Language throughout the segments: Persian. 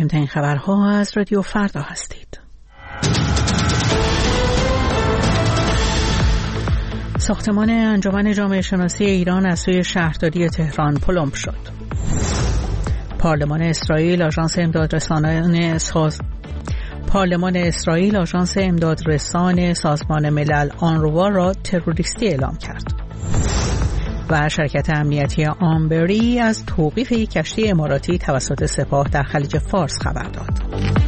مهمترین خبرها از رادیو فردا هستید. ساختمان انجمن جامعه شناسی ایران از سوی شهرداری تهران پلمب شد. پارلمان اسرائیل آژانس امدادرسان سازمان ملل آنروا را تروریستی اعلام کرد. و شرکت امنیتی آمبری از توقیف یک کشتی اماراتی توسط سپاه در خلیج فارس خبر داد.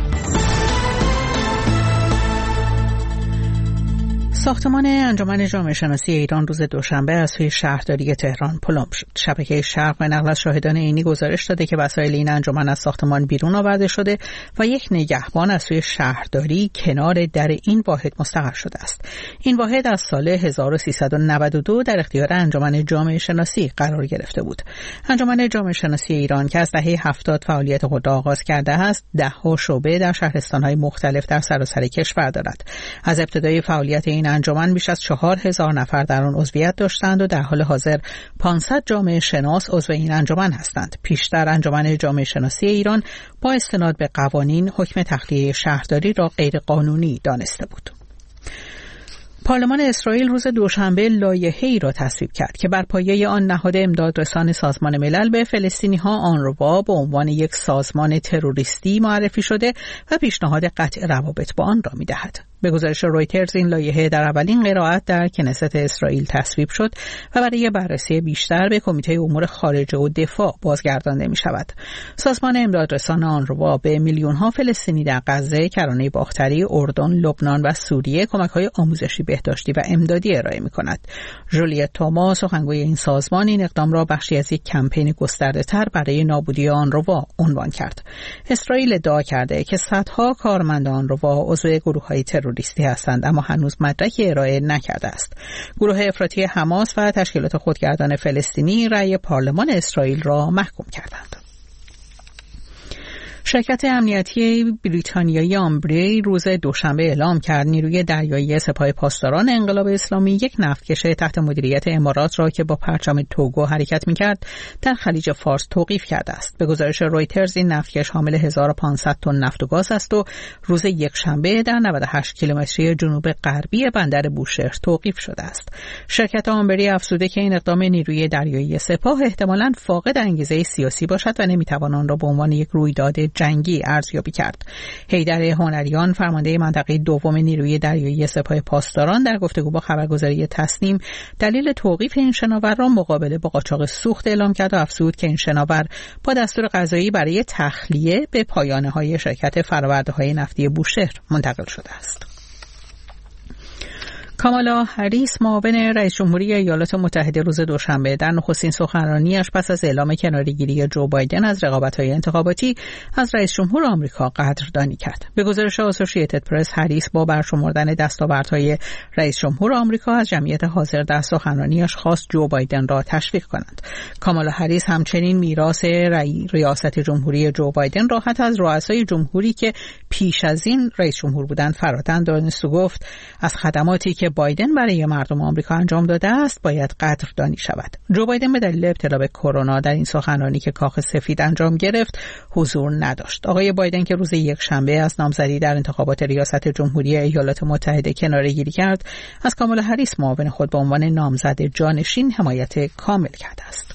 ساختمان انجمن جامعه شناسی ایران روز دوشنبه از سوی شهرداری تهران پلمب شد. شبکه شرق به نقل از شاهدان عینی گزارش داده که وسایل این انجمن از ساختمان بیرون آورده شده و یک نگهبان از سوی شهرداری کنار در این واحد مستقر شده است. این واحد از سال 1392 در اختیار انجمن جامعه شناسی قرار گرفته بود. انجمن جامعه شناسی ایران که از دهه 70 فعالیت خود را آغاز کرده است، 10 شعبه در شهرستان‌های مختلف در سراسر کشور دارد. از ابتدای فعالیت این انجمن بیش از 4000 نفر در آن عضویت داشتند و در حال حاضر 500 جامعه شناس عضو این انجمن هستند. پیشتر انجمن جامعه شناسی ایران با استناد به قوانین حکم تخلیه شهرداری را غیر قانونی دانسته بود. پارلمان اسرائیل روز دوشنبه لایحه‌ای را تصویب کرد که بر پایه آن نهاد امدادرسان سازمان ملل به فلسطینی‌ها آنروا به عنوان یک سازمان تروریستی معرفی شده و پیشنهاد قطع روابط با آن را می‌دهد. به گزارش رویترز این لایحه در اولین قرائت در کنست اسرائیل تصویب شد و برای بررسی بیشتر به کمیته امور خارجه و دفاع بازگردانده می‌شود. سازمان امدادرسان آنروا به میلیون‌ها فلسطینی در غزه، کرانه باختری، اردن، لبنان و سوریه کمک‌های آموزشی، بهداشتی و امدادی ارائه می‌کند. ژولیت توما، سخنگوی این سازمان، این اقدام را بخشی از یک کمپین گسترده‌تر برای نابودی آنروا عنوان کرد. اسرائیل ادعا کرده که صدها کارمند آنروا عضو گروه‌های تروریستی هستند، اما هنوز مدرکی ارائه نکرده است. گروه افراطی حماس و تشکیلات خودگردان فلسطینی رأی پارلمان اسرائیل را محکوم کردند. شرکت امنیتی بریتانیایی آمبری روز دوشنبه اعلام کرد نیروی دریایی سپاه پاسداران انقلاب اسلامی یک نفتکش تحت مدیریت امارات را که با پرچم توگو حرکت می‌کرد در خلیج فارس توقیف کرده است. به گزارش رویترز این نفتکش حامل 1500 تن نفت و گاز است و روز یکشنبه در 98 کیلومتری جنوب غربی بندر بوشهر توقیف شده است. شرکت آمبری افزوده که این اقدام نیروی دریایی سپاه احتمالاً فاقد انگیزه سیاسی باشد و نمی‌توان آن را به عنوان یک رویداد جنگی ارزیابی کرد. حیدر هنریان، فرمانده منطقه دوم نیروی دریایی سپاه پاسداران، در گفتگو با خبرگزاری تسنیم دلیل توقیف این شناور را مقابله با قاچاق سوخت اعلام کرد و افزود که این شناور با دستور قضایی برای تخلیه به پایانه‌های شرکت فرآورده‌های نفتی بوشهر منتقل شده است. کامالا هریس، معاون رئیس جمهوری ایالات متحده، روز دوشنبه در نخستین سخنرانی‌اش پس از اعلام کناره‌گیری جو بایدن از رقابت‌های انتخاباتی از رئیس جمهور آمریکا قدردانی کرد. به گزارش آسوشییتد پرس، هریس با برشمردن دستاوردهای رئیس جمهور آمریکا از جمعیت حاضر در سخنرانی‌اش خواست جو بایدن را تشویق کنند. کامالا هریس همچنین میراث ریاست جمهوری جو بایدن را حتی از رؤسای جمهوری که پیش از این رئیس جمهور بودند فراتر دانست و گفت از خدماتی که بایدن برای مردم آمریکا انجام داده است باید قدردانی شود. جو بایدن به دلیل ابتلا به کرونا در این سخنرانی که کاخ سفید انجام گرفت حضور نداشت. آقای بایدن که روز یکشنبه از نامزدی در انتخابات ریاست جمهوری ایالات متحده کناره‌گیری کرد، از کامالا هریس معاون خود به عنوان نامزد جانشین حمایت کامل کرده است.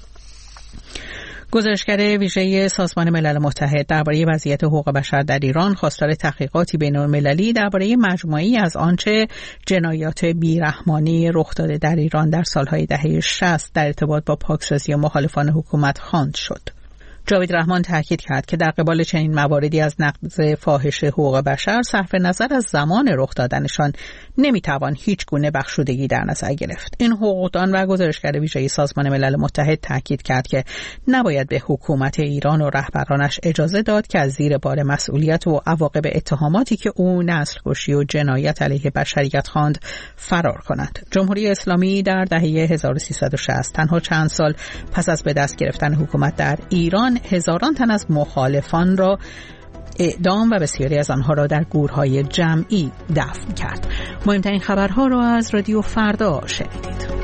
گزارشگر ویژه سازمان ملل متحد درباره وضعیت حقوق بشر در ایران خواستار تحقیقاتی بین‌المللی درباره مجموعه‌ای از آنچه جنایات بیرحمانه رخ داده در ایران در سالهای دهه 60 در ارتباط با پاکسازی مخالفان حکومت خواند شد. جاوید رحمان تاکید کرد که در قبال چنین مواردی از نقض فاحش حقوق بشر صرف نظر از زمان رخ دادنشان نمیتوان هیچ گونه بخشودگی در نظر گرفت. این حقوقدان و گزارشگر ویژه سازمان ملل متحد تاکید کرد که نباید به حکومت ایران و رهبرانش اجازه داد که از زیر بار مسئولیت و عواقب اتهاماتی که او نسل‌کشی و جنایت علیه بشریت خواند فرار کنند. جمهوری اسلامی در دهه 1360 تنها چند سال پس از به دست گرفتن حکومت در ایران هزاران تن از مخالفان را اعدام و بسیاری از آنها را در گورهای جمعی دفن کرد. مهمترین خبرها را از رادیو فردا شنیدید.